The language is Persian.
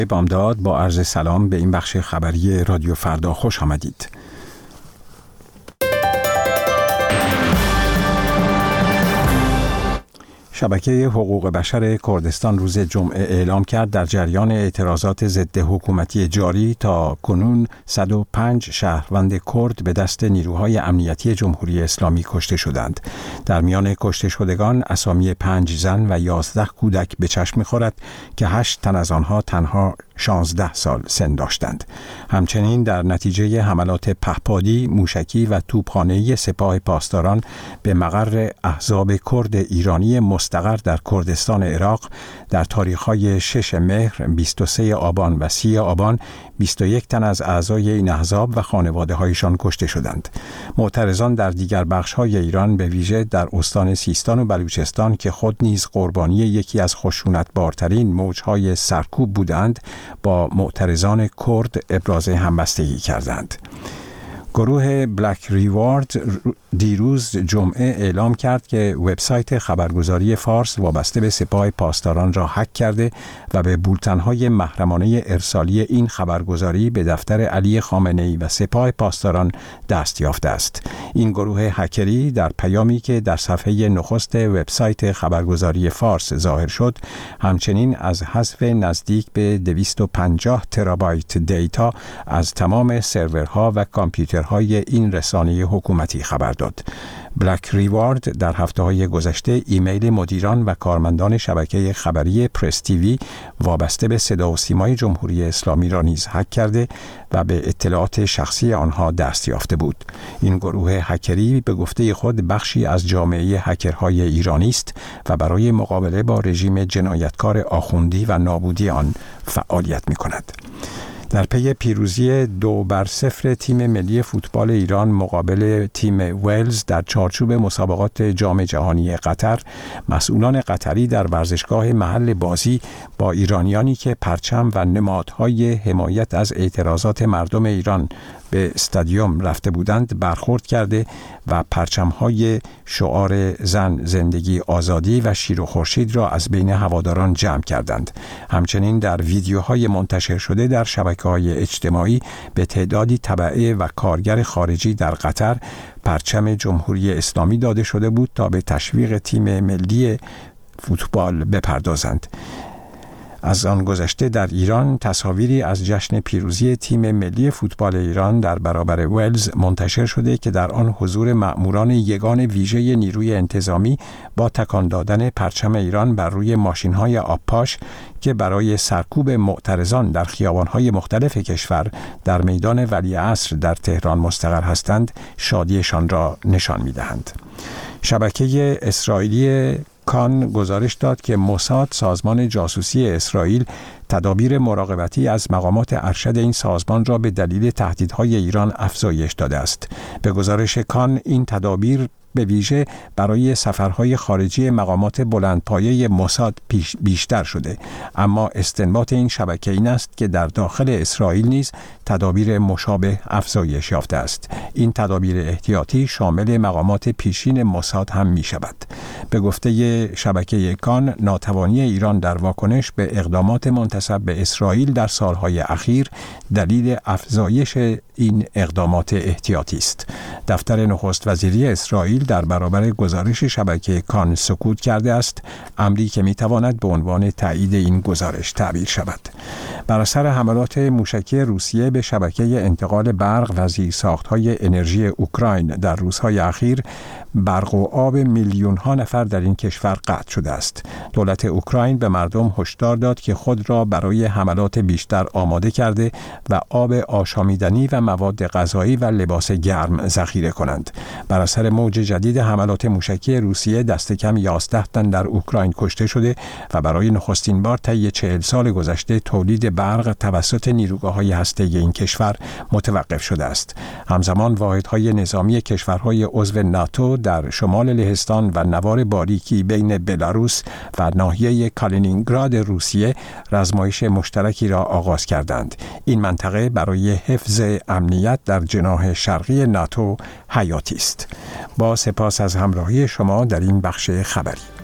بامداد با عرض سلام به این بخش خبری رادیو فردا خوش آمدید. شبکه حقوق بشر کردستان روز جمعه اعلام کرد در جریان اعتراضات ضد حکومتی جاری تا کنون 105 شهروند کرد به دست نیروهای امنیتی جمهوری اسلامی کشته شدند. در میان کشته شدگان اسامی 5 زن و 11 کودک به چشم می‌خورد که 8 تن از آنها تنها 16 سال سن داشتند. همچنین در نتیجه حملات پهپادی، موشکی و توپخانه‌ای سپاه پاسداران به مقر احزاب کرد ایرانی مستقر در کردستان عراق در تاریخ‌های 6 مهر، 23 آبان و 30 آبان 21 تن از اعضای این احزاب و خانواده‌هایشان کشته شدند. معترضان در دیگر بخش‌های ایران به ویژه در استان سیستان و بلوچستان که خود نیز قربانی یکی از خشونت‌بارترین موج‌های سرکوب بودند، با معترضان کرد ابراز همبستگی کردند. گروه بلک ریوارد دیروز جمعه اعلام کرد که وبسایت خبرگزاری فارس وابسته به سپاه پاسداران را هک کرده و به بولتن‌های محرمانه ارسالی این خبرگزاری به دفتر علی خامنه‌ای و سپاه پاسداران دست یافته است. این گروه هکری در پیامی که در صفحه نخست وبسایت خبرگزاری فارس ظاهر شد، همچنین از حذف نزدیک به 250 ترابایت دیتا از تمام سرورها و کامپیوترهای این رسانه حکومتی خبر داد. بلک ریوارد در هفته‌های گذشته ایمیل مدیران و کارمندان شبکه خبری پرس تیوی وابسته به صدا و سیمای جمهوری اسلامی را نیز هک کرده و به اطلاعات شخصی آنها دست یافته بود. این گروه هکری به گفته خود بخشی از جامعه هکرهای ایرانی است و برای مقابله با رژیم جنایتکار آخوندی و نابودی آن فعالیت می‌کند. در پی پیروزی 2-0 تیم ملی فوتبال ایران مقابل تیم ویلز در چارچوب مسابقات جام جهانی قطر، مسئولان قطری در ورزشگاه محل بازی با ایرانیانی که پرچم و نمادهای حمایت از اعتراضات مردم ایران به استادیوم رفته بودند برخورد کرده و پرچم‌های شعار زن، زندگی، آزادی و شیر و خورشید را از بین هواداران جمع کردند. همچنین در ویدیوهای منتشر شده در شبکه‌های اجتماعی به تعدادی تبعه و کارگر خارجی در قطر پرچم جمهوری اسلامی داده شده بود تا به تشویق تیم ملی فوتبال بپردازند. از آن گذشته در ایران تصاویری از جشن پیروزی تیم ملی فوتبال ایران در برابر ویلز منتشر شده که در آن حضور مأموران یگان ویژه نیروی انتظامی با تکان دادن پرچم ایران بر روی ماشین‌های آبپاش که برای سرکوب معترضان در خیابان‌های مختلف کشور در میدان ولیعصر در تهران مستقر هستند، شادیشان را نشان می‌دهند. شبکه اسرائیلی کان گزارش داد که موساد، سازمان جاسوسی اسرائیل، تدابیر مراقبتی از مقامات ارشد این سازمان را به دلیل تهدیدهای ایران افزایش داده است. به گزارش کان این تدابیر به ویژه برای سفرهای خارجی مقامات بلندپایه موساد بیشتر شده، اما استنباط این شبکه این است که در داخل اسرائیل نیز تدابیر مشابه افزایش یافته است. این تدابیر احتیاطی شامل مقامات پیشین موساد هم می شود. به گفته شبکه کان، ناتوانی ایران در واکنش به اقدامات منتسب به اسرائیل در سالهای اخیر دلیل افزایش این اقدامات احتیاطی است. دفتر نخست وزیری اسرائیل در برابر گزارش شبکه کان سکوت کرده است، امری که میتواند به عنوان تایید این گزارش تعبیر شود. بر اثر حملات موشکی روسیه به شبکه انتقال برق و زیرساخت‌های انرژی اوکراین در روزهای اخیر، برق و آب میلیون‌ها نفر در این کشور قطع شده است. دولت اوکراین به مردم هشدار داد که خود را برای حملات بیشتر آماده کرده و آب آشامیدنی و مواد غذایی و لباس گرم ذخیره کنند. بر اثر موج جدید حملات موشکی روسیه دست کم 11 تن در اوکراین کشته شده و برای نخستین بار طی 40 سال گذشته تولید برق توسط نیروگاه‌های هسته‌ای این کشور متوقف شده است. همزمان واحدهای نظامی کشورهای عضو ناتو در شمال لهستان و نوار باریکی بین بلاروس و ناحیه کالینینگراد روسیه رزمایش مشترکی را آغاز کردند. این منطقه برای حفظ امنیت در جناح شرقی ناتو حیاتی است. با سپاس از همراهی شما در این بخش خبری.